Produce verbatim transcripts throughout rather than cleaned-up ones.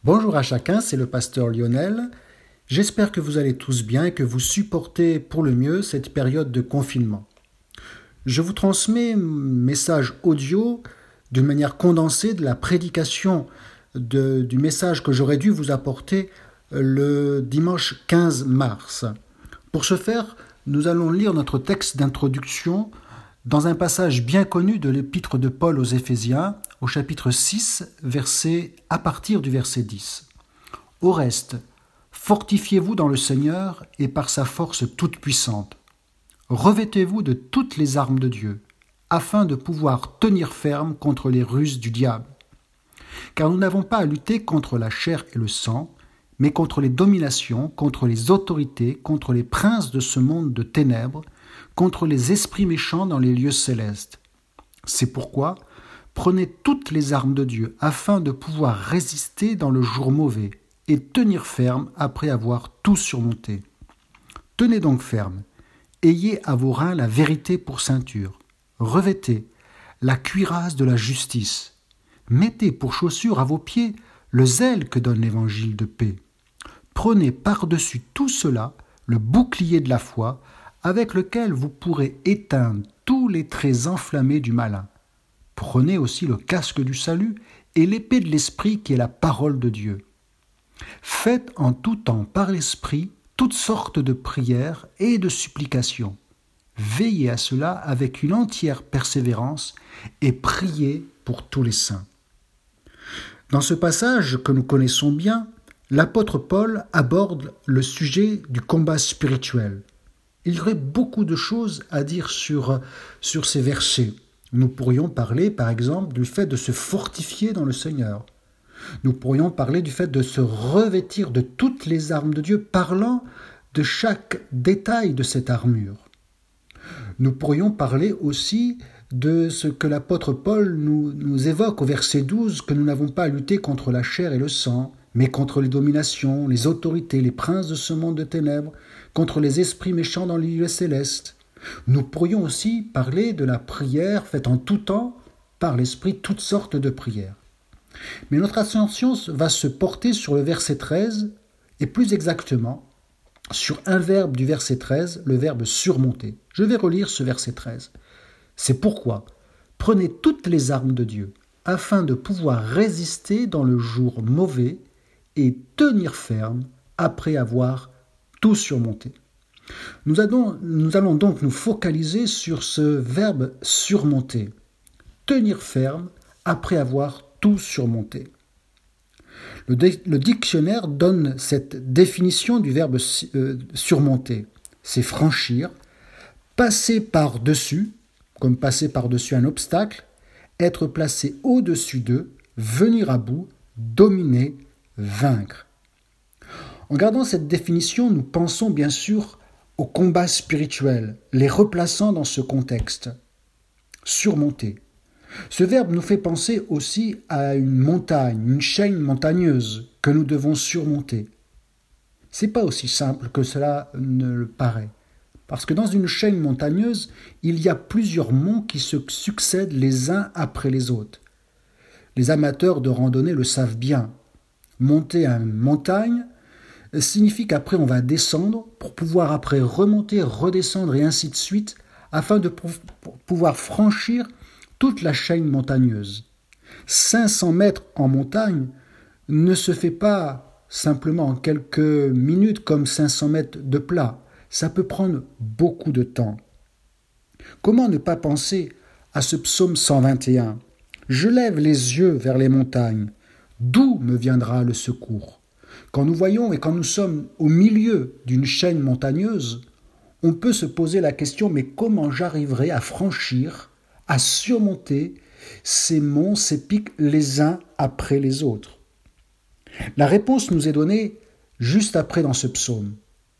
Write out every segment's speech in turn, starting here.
Bonjour à chacun, c'est le pasteur Lionel. J'espère que vous allez tous bien et que vous supportez pour le mieux cette période de confinement. Je vous transmets un message audio d'une manière condensée de la prédication de, du message que j'aurais dû vous apporter le dimanche quinze mars. Pour ce faire, nous allons lire notre texte d'introduction dans un passage bien connu de l'épître de Paul aux Éphésiens, au chapitre six, verset, à partir du verset dix. Au reste, fortifiez-vous dans le Seigneur et par sa force toute puissante. Revêtez-vous de toutes les armes de Dieu, afin de pouvoir tenir ferme contre les ruses du diable. Car nous n'avons pas à lutter contre la chair et le sang, mais contre les dominations, contre les autorités, contre les princes de ce monde de ténèbres, contre les esprits méchants dans les lieux célestes. C'est pourquoi, prenez toutes les armes de Dieu afin de pouvoir résister dans le jour mauvais et tenir ferme après avoir tout surmonté. Tenez donc ferme, ayez à vos reins la vérité pour ceinture, revêtez la cuirasse de la justice, mettez pour chaussure à vos pieds le zèle que donne l'évangile de paix. Prenez par-dessus tout cela le bouclier de la foi, avec lequel vous pourrez éteindre tous les traits enflammés du malin. Prenez aussi le casque du salut et l'épée de l'esprit qui est la parole de Dieu. Faites en tout temps par l'esprit toutes sortes de prières et de supplications. Veillez à cela avec une entière persévérance et priez pour tous les saints. Dans ce passage que nous connaissons bien, l'apôtre Paul aborde le sujet du combat spirituel. Il y aurait beaucoup de choses à dire sur, sur ces versets. Nous pourrions parler, par exemple, du fait de se fortifier dans le Seigneur. Nous pourrions parler du fait de se revêtir de toutes les armes de Dieu, parlant de chaque détail de cette armure. Nous pourrions parler aussi de ce que l'apôtre Paul nous, nous évoque au verset douze, que nous n'avons pas à lutter contre la chair et le sang, mais contre les dominations, les autorités, les princes de ce monde de ténèbres, contre les esprits méchants dans les lieux célestes. Nous pourrions aussi parler de la prière faite en tout temps par l'Esprit, toutes sortes de prières. Mais notre attention va se porter sur le verset treize, et plus exactement sur un verbe du verset treize, le verbe surmonter. Je vais relire ce verset treize. C'est pourquoi prenez toutes les armes de Dieu, afin de pouvoir résister dans le jour mauvais et tenir ferme après avoir tout surmonté. Nous allons, nous allons donc nous focaliser sur ce verbe surmonter, tenir ferme après avoir tout surmonté. Le, dé, le dictionnaire donne cette définition du verbe euh, surmonter. C'est franchir, passer par-dessus, comme passer par-dessus un obstacle, être placé au-dessus d'eux, venir à bout, dominer, vaincre. En gardant cette définition, nous pensons bien sûr au combat spirituel, les replaçant dans ce contexte. Surmonter. Ce verbe nous fait penser aussi à une montagne, une chaîne montagneuse que nous devons surmonter. C'est pas aussi simple que cela ne le paraît, parce que dans une chaîne montagneuse, il y a plusieurs monts qui se succèdent les uns après les autres. Les amateurs de randonnée le savent bien. Monter une montagne signifie qu'après on va descendre pour pouvoir après remonter, redescendre et ainsi de suite afin de pouvoir franchir toute la chaîne montagneuse. cinq cents mètres en montagne ne se fait pas simplement en quelques minutes comme cinq cents mètres de plat. Ça peut prendre beaucoup de temps. Comment ne pas penser à ce psaume cent vingt et un ? Je lève les yeux vers les montagnes. D'où me viendra le secours ? Quand nous voyons et quand nous sommes au milieu d'une chaîne montagneuse, on peut se poser la question, mais comment j'arriverai à franchir, à surmonter ces monts, ces pics les uns après les autres ? La réponse nous est donnée juste après dans ce psaume.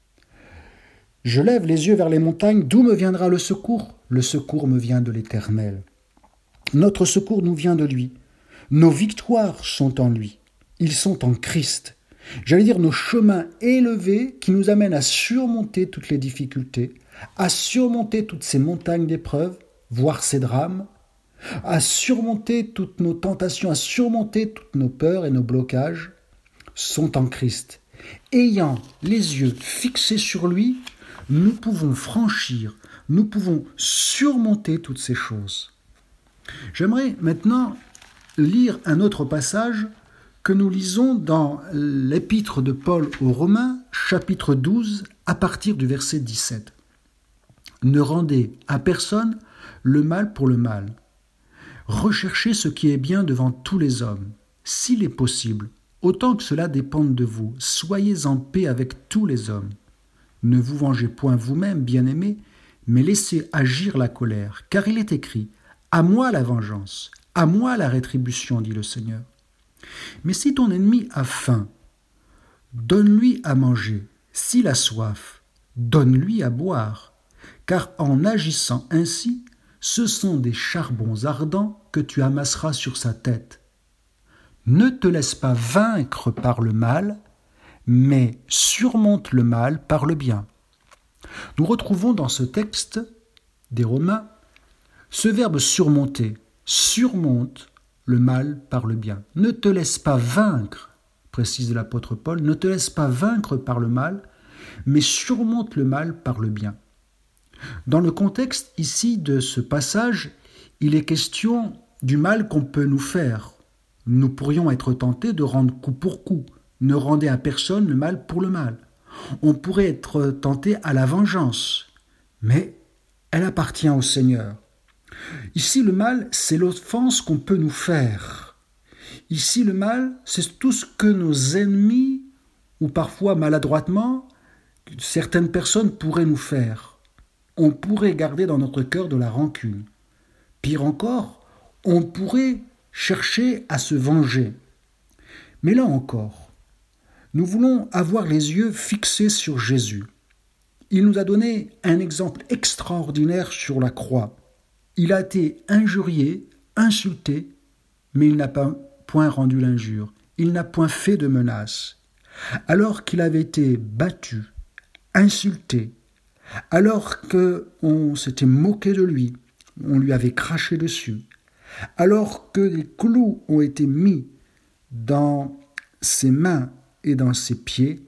Je lève les yeux vers les montagnes, d'où me viendra le secours ? Le secours me vient de l'Éternel. Notre secours nous vient de lui. Nos victoires sont en lui. Ils sont en Christ. J'allais dire nos chemins élevés qui nous amènent à surmonter toutes les difficultés, à surmonter toutes ces montagnes d'épreuves, voire ces drames, à surmonter toutes nos tentations, à surmonter toutes nos peurs et nos blocages, sont en Christ. Ayant les yeux fixés sur lui, nous pouvons franchir, nous pouvons surmonter toutes ces choses. J'aimerais maintenant lire un autre passage que nous lisons dans l'épître de Paul aux Romains, chapitre douze, à partir du verset dix-sept. « Ne rendez à personne le mal pour le mal. Recherchez ce qui est bien devant tous les hommes. S'il est possible, autant que cela dépende de vous, soyez en paix avec tous les hommes. Ne vous vengez point vous-même, bien-aimés, mais laissez agir la colère, car il est écrit « À moi la vengeance, à moi la rétribution, dit le Seigneur. Mais si ton ennemi a faim, donne-lui à manger. S'il a soif, donne-lui à boire. Car en agissant ainsi, ce sont des charbons ardents que tu amasseras sur sa tête. Ne te laisse pas vaincre par le mal, mais surmonte le mal par le bien. » Nous retrouvons dans ce texte des Romains ce verbe surmonter. Surmonte le mal par le bien. Ne te laisse pas vaincre, précise l'apôtre Paul, ne te laisse pas vaincre par le mal, mais surmonte le mal par le bien. Dans le contexte ici de ce passage, il est question du mal qu'on peut nous faire. Nous pourrions être tentés de rendre coup pour coup. Ne rendez à personne le mal pour le mal. On pourrait être tenté à la vengeance, mais elle appartient au Seigneur. Ici, le mal, c'est l'offense qu'on peut nous faire. Ici, le mal, c'est tout ce que nos ennemis, ou parfois maladroitement, certaines personnes pourraient nous faire. On pourrait garder dans notre cœur de la rancune. Pire encore, on pourrait chercher à se venger. Mais là encore, nous voulons avoir les yeux fixés sur Jésus. Il nous a donné un exemple extraordinaire sur la croix. Il a été injurié, insulté, mais il n'a pas point rendu l'injure. Il n'a point fait de menace. Alors qu'il avait été battu, insulté, alors qu'on s'était moqué de lui, on lui avait craché dessus, alors que des clous ont été mis dans ses mains et dans ses pieds,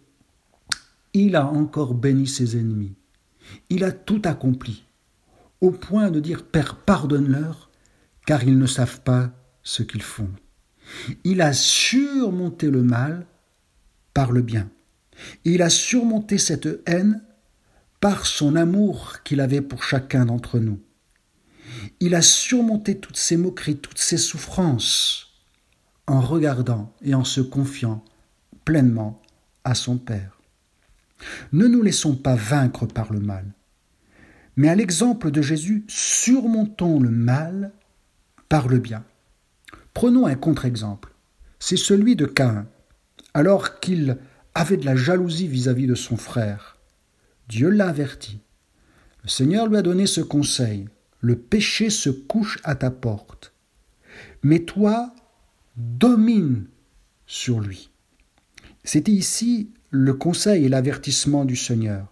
il a encore béni ses ennemis. Il a tout accompli, au point de dire « Père, pardonne-leur, car ils ne savent pas ce qu'ils font. » Il a surmonté le mal par le bien. Il a surmonté cette haine par son amour qu'il avait pour chacun d'entre nous. Il a surmonté toutes ces moqueries, toutes ces souffrances, en regardant et en se confiant pleinement à son Père. Ne nous laissons pas vaincre par le mal, mais à l'exemple de Jésus, surmontons le mal par le bien. Prenons un contre-exemple, c'est celui de Caïn, alors qu'il avait de la jalousie vis-à-vis de son frère. Dieu l'a averti. Le Seigneur lui a donné ce conseil, le péché se couche à ta porte, mais toi, domine sur lui. C'était ici le conseil et l'avertissement du Seigneur.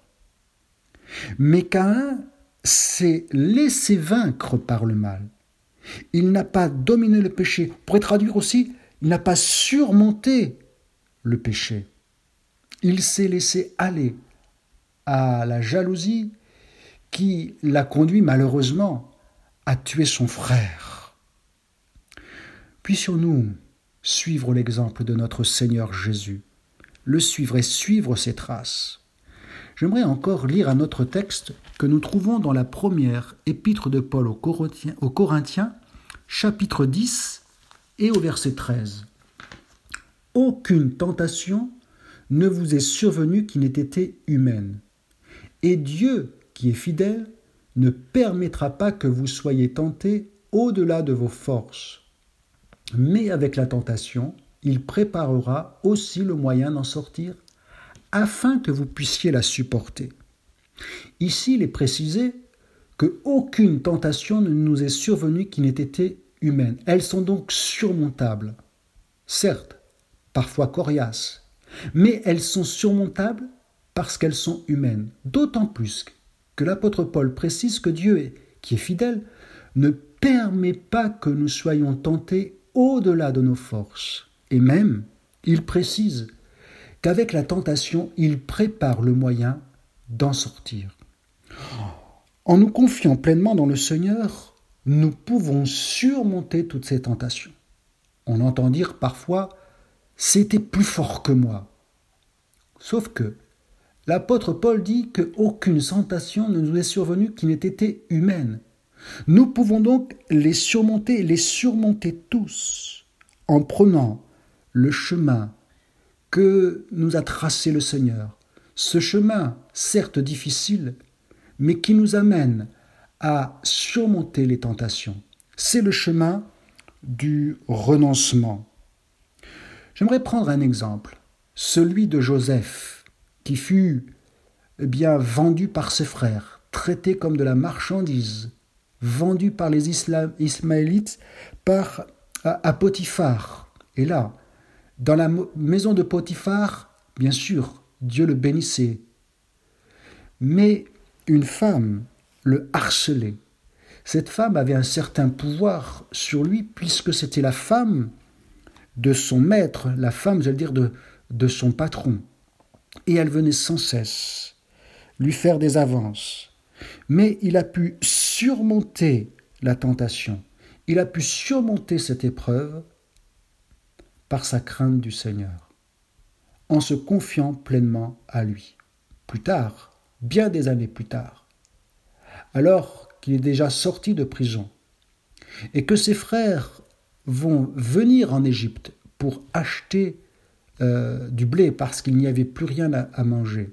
Mais Caïn s'est laissé vaincre par le mal. Il n'a pas dominé le péché. On pourrait traduire aussi, il n'a pas surmonté le péché. Il s'est laissé aller à la jalousie qui l'a conduit malheureusement à tuer son frère. Puissions-nous suivre l'exemple de notre Seigneur Jésus, le suivre et suivre ses traces. J'aimerais encore lire un autre texte que nous trouvons dans la première épître de Paul aux Corinthiens, aux Corinthiens, chapitre dix et au verset treize. « Aucune tentation ne vous est survenue qui n'ait été humaine. Et Dieu, qui est fidèle, ne permettra pas que vous soyez tentés au-delà de vos forces. Mais avec la tentation, il préparera aussi le moyen d'en sortir, afin que vous puissiez la supporter. » Ici, il est précisé qu'aucune tentation ne nous est survenue qui n'ait été humaine. Elles sont donc surmontables. Certes, parfois coriaces, mais elles sont surmontables parce qu'elles sont humaines. D'autant plus que l'apôtre Paul précise que Dieu, qui est fidèle, ne permet pas que nous soyons tentés au-delà de nos forces. Et même, il précise qu'avec la tentation, il prépare le moyen d'en sortir. En nous confiant pleinement dans le Seigneur, nous pouvons surmonter toutes ces tentations. On entend dire parfois « c'était plus fort que moi ». Sauf que l'apôtre Paul dit qu'aucune tentation ne nous est survenue qui n'ait été humaine. Nous pouvons donc les surmonter, les surmonter tous, en prenant le chemin que nous a tracé le Seigneur. Ce chemin, certes difficile, mais qui nous amène à surmonter les tentations. C'est le chemin du renoncement. J'aimerais prendre un exemple, celui de Joseph, qui fut eh bien, vendu par ses frères, traité comme de la marchandise, vendu par les Isla- Ismaélites par, à, à Potiphar. Et là, dans la mo- maison de Potiphar, bien sûr, Dieu le bénissait. Mais une femme le harcelait. Cette femme avait un certain pouvoir sur lui puisque c'était la femme de son maître, la femme, j'allais dire, de, de son patron. Et elle venait sans cesse lui faire des avances. Mais il a pu surmonter la tentation. Il a pu surmonter cette épreuve par sa crainte du Seigneur, en se confiant pleinement à lui. Plus tard, bien des années plus tard, alors qu'il est déjà sorti de prison, et que ses frères vont venir en Égypte pour acheter euh, du blé parce qu'il n'y avait plus rien à, à manger.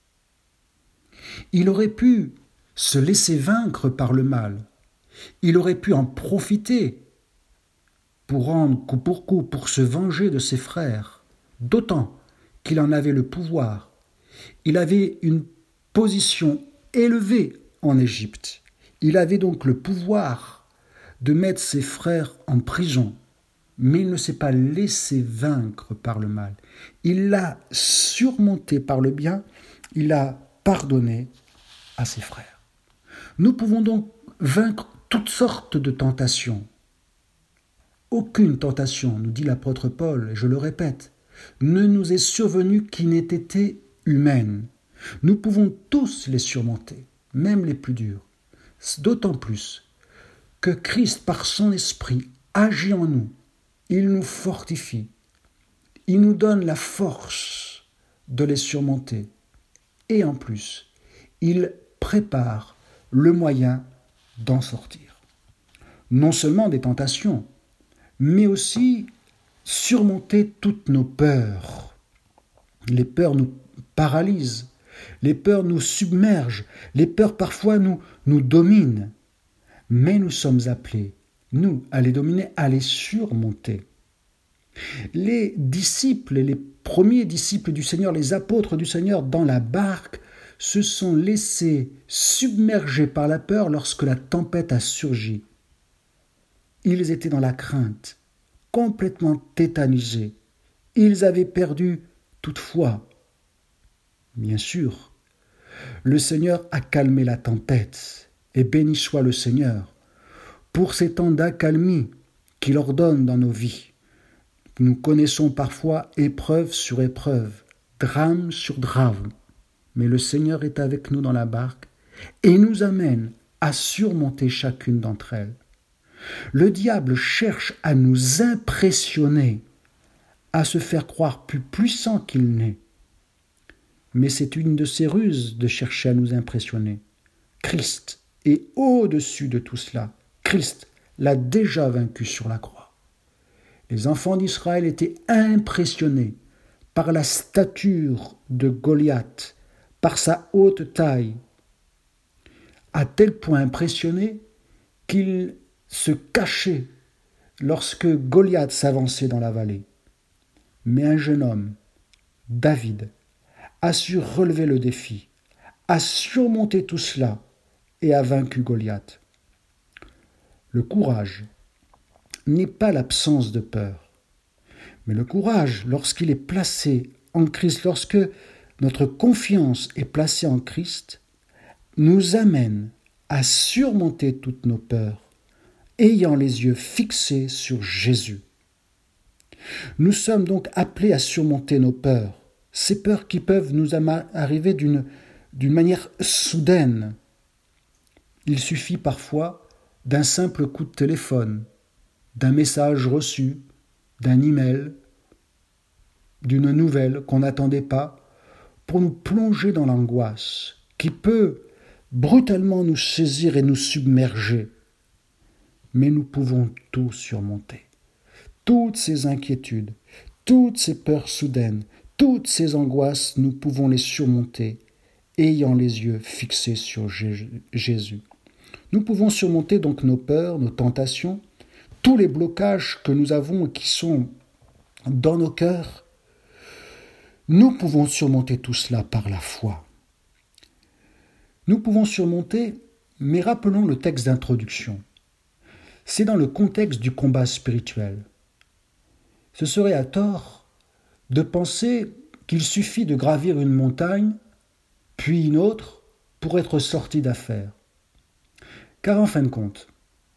Il aurait pu se laisser vaincre par le mal. Il aurait pu en profiter pour rendre coup pour coup, pour se venger de ses frères, d'autant qu'il en avait le pouvoir. Il avait une position élevée en Égypte. Il avait donc le pouvoir de mettre ses frères en prison, mais il ne s'est pas laissé vaincre par le mal. Il l'a surmonté par le bien, il a pardonné à ses frères. Nous pouvons donc vaincre toutes sortes de tentations. Aucune tentation, nous dit l'apôtre Paul, et je le répète, ne nous est survenue qui n'ait été humaine. Nous pouvons tous les surmonter, même les plus dures. D'autant plus que Christ, par son esprit, agit en nous. Il nous fortifie. Il nous donne la force de les surmonter. Et en plus, il prépare le moyen d'en sortir. Non seulement des tentations, mais aussi surmonter toutes nos peurs. Les peurs nous paralysent, les peurs nous submergent, les peurs parfois nous, nous dominent. Mais nous sommes appelés, nous, à les dominer, à les surmonter. Les disciples, les premiers disciples du Seigneur, les apôtres du Seigneur dans la barque, se sont laissés submerger par la peur lorsque la tempête a surgi. Ils étaient dans la crainte, complètement tétanisés. Ils avaient perdu toute foi. Bien sûr, le Seigneur a calmé la tempête, et béni soit le Seigneur pour ces temps d'accalmie qu'il ordonne dans nos vies. Nous connaissons parfois épreuve sur épreuve, drame sur drame, mais le Seigneur est avec nous dans la barque et nous amène à surmonter chacune d'entre elles. Le diable cherche à nous impressionner, à se faire croire plus puissant qu'il n'est. Mais c'est une de ses ruses de chercher à nous impressionner. Christ est au-dessus de tout cela. Christ l'a déjà vaincu sur la croix. Les enfants d'Israël étaient impressionnés par la stature de Goliath, par sa haute taille, à tel point impressionnés qu'ils se cachaient lorsque Goliath s'avançait dans la vallée. Mais un jeune homme, David, a su relever le défi, a surmonté tout cela et a vaincu Goliath. Le courage n'est pas l'absence de peur, mais le courage, lorsqu'il est placé en Christ, lorsque notre confiance est placée en Christ, nous amène à surmonter toutes nos peurs, ayant les yeux fixés sur Jésus. Nous sommes donc appelés à surmonter nos peurs, ces peurs qui peuvent nous ama- arriver d'une, d'une manière soudaine. Il suffit parfois d'un simple coup de téléphone, d'un message reçu, d'un email, d'une nouvelle qu'on n'attendait pas, pour nous plonger dans l'angoisse qui peut brutalement nous saisir et nous submerger. Mais nous pouvons tout surmonter. Toutes ces inquiétudes, toutes ces peurs soudaines, toutes ces angoisses, nous pouvons les surmonter, ayant les yeux fixés sur Jésus. Nous pouvons surmonter donc nos peurs, nos tentations, tous les blocages que nous avons et qui sont dans nos cœurs. Nous pouvons surmonter tout cela par la foi. Nous pouvons surmonter, mais rappelons le texte d'introduction. C'est dans le contexte du combat spirituel. Ce serait à tort de penser qu'il suffit de gravir une montagne, puis une autre, pour être sorti d'affaire. Car en fin de compte,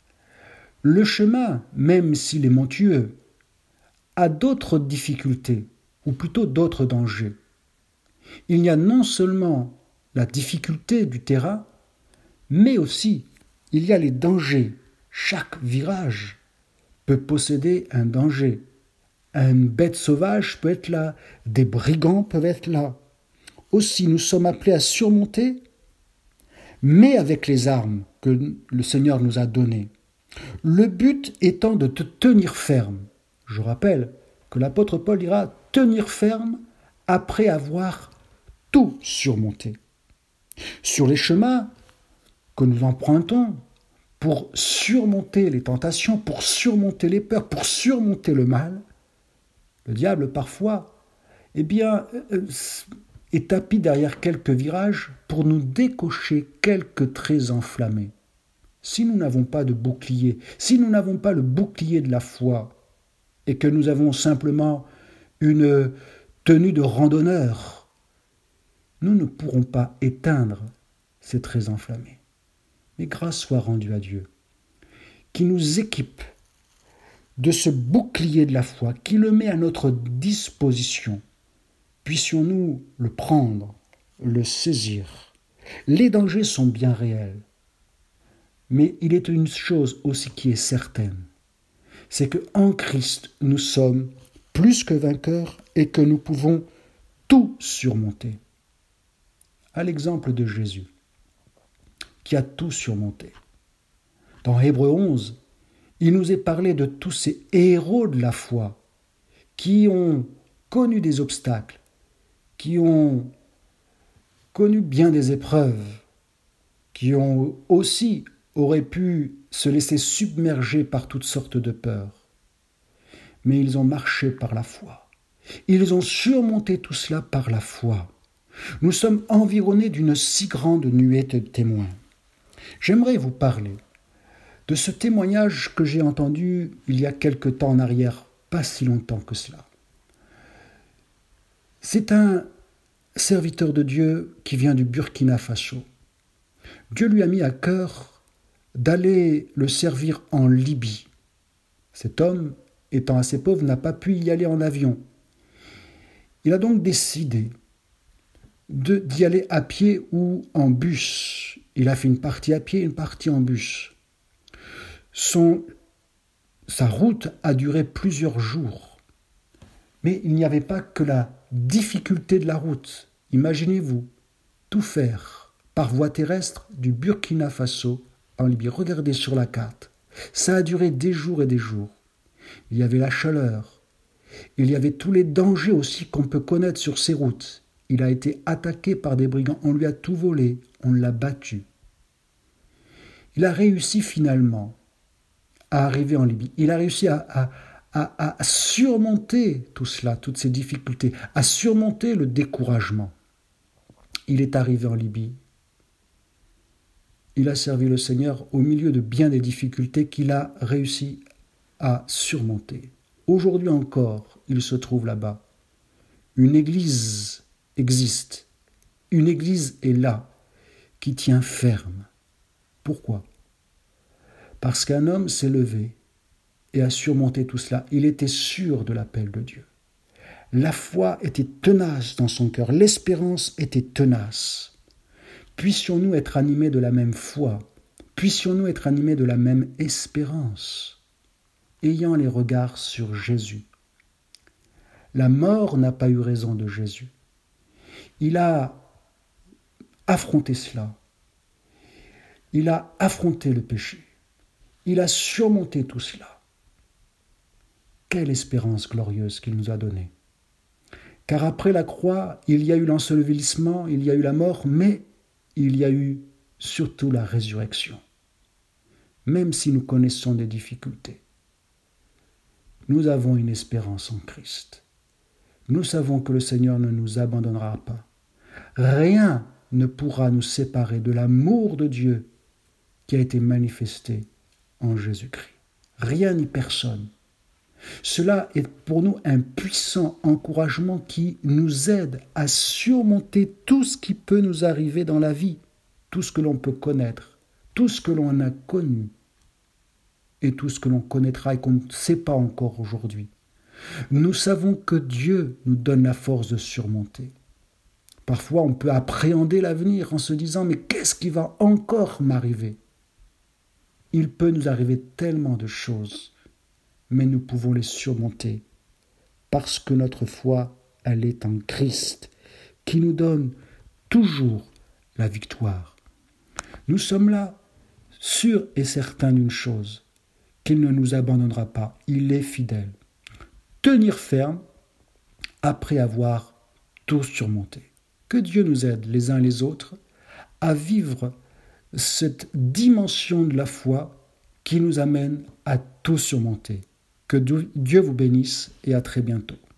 le chemin, même s'il est montueux, a d'autres difficultés, ou plutôt d'autres dangers. Il y a non seulement la difficulté du terrain, mais aussi il y a les dangers. Chaque virage peut posséder un danger. Une bête sauvage peut être là, des brigands peuvent être là. Aussi, nous sommes appelés à surmonter, mais avec les armes que le Seigneur nous a données. Le but étant de te tenir ferme. Je rappelle que l'apôtre Paul dira « tenir ferme » après avoir tout surmonté. Sur les chemins que nous empruntons pour surmonter les tentations, pour surmonter les peurs, pour surmonter le mal, le diable parfois eh bien, est tapis derrière quelques virages pour nous décocher quelques traits enflammés. Si nous n'avons pas de bouclier, si nous n'avons pas le bouclier de la foi, et que nous avons simplement une tenue de randonneur, nous ne pourrons pas éteindre ces traits enflammés. Mais grâce soit rendue à Dieu, qui nous équipe de ce bouclier de la foi, qui le met à notre disposition. Puissions-nous le prendre, le saisir. Les dangers sont bien réels. Mais il est une chose aussi qui est certaine, c'est qu'en Christ, nous sommes plus que vainqueurs et que nous pouvons tout surmonter. À l'exemple de Jésus, qui a tout surmonté. Dans Hébreux onze, il nous est parlé de tous ces héros de la foi qui ont connu des obstacles, qui ont connu bien des épreuves, qui ont aussi auraient pu se laisser submerger par toutes sortes de peurs. Mais ils ont marché par la foi. Ils ont surmonté tout cela par la foi. Nous sommes environnés d'une si grande nuée de témoins. J'aimerais vous parler de ce témoignage que j'ai entendu il y a quelque temps en arrière, pas si longtemps que cela. C'est un serviteur de Dieu qui vient du Burkina Faso. Dieu lui a mis à cœur d'aller le servir en Libye. Cet homme, étant assez pauvre, n'a pas pu y aller en avion. Il a donc décidé de, d'y aller à pied ou en bus. Il a fait une partie à pied, une partie en bus. Son, sa route a duré plusieurs jours. Mais il n'y avait pas que la difficulté de la route. Imaginez-vous, tout faire par voie terrestre du Burkina Faso en Libye. Regardez sur la carte. Ça a duré des jours et des jours. Il y avait la chaleur. Il y avait tous les dangers aussi qu'on peut connaître sur ces routes. Il a été attaqué par des brigands. On lui a tout volé. On l'a battu. Il a réussi finalement à arriver en Libye. Il a réussi à, à, à, à surmonter tout cela, toutes ces difficultés, à surmonter le découragement. Il est arrivé en Libye. Il a servi le Seigneur au milieu de bien des difficultés qu'il a réussi à surmonter. Aujourd'hui encore, il se trouve là-bas. Une église existe. Une église est là, qui tient ferme. Pourquoi ? Parce qu'un homme s'est levé et a surmonté tout cela. Il était sûr de l'appel de Dieu. La foi était tenace dans son cœur, l'espérance était tenace. Puissions-nous être animés de la même foi, puissions-nous être animés de la même espérance, ayant les regards sur Jésus. La mort n'a pas eu raison de Jésus. Il a affronté cela. Il a affronté le péché. Il a surmonté tout cela. Quelle espérance glorieuse qu'il nous a donnée. Car après la croix, il y a eu l'ensevelissement, il y a eu la mort, mais il y a eu surtout la résurrection. Même si nous connaissons des difficultés, nous avons une espérance en Christ. Nous savons que le Seigneur ne nous abandonnera pas. Rien ne pourra nous séparer de l'amour de Dieu qui a été manifesté en Jésus-Christ. Rien ni personne. Cela est pour nous un puissant encouragement qui nous aide à surmonter tout ce qui peut nous arriver dans la vie, tout ce que l'on peut connaître, tout ce que l'on a connu et tout ce que l'on connaîtra et qu'on ne sait pas encore aujourd'hui. Nous savons que Dieu nous donne la force de surmonter. Parfois, on peut appréhender l'avenir en se disant « mais qu'est-ce qui va encore m'arriver ?» Il peut nous arriver tellement de choses, mais nous pouvons les surmonter parce que notre foi, elle est en Christ, qui nous donne toujours la victoire. Nous sommes là, sûrs et certains d'une chose, qu'il ne nous abandonnera pas, il est fidèle. Tenir ferme après avoir tout surmonté. Que Dieu nous aide les uns les autres à vivre cette dimension de la foi qui nous amène à tout surmonter. Que Dieu vous bénisse et à très bientôt.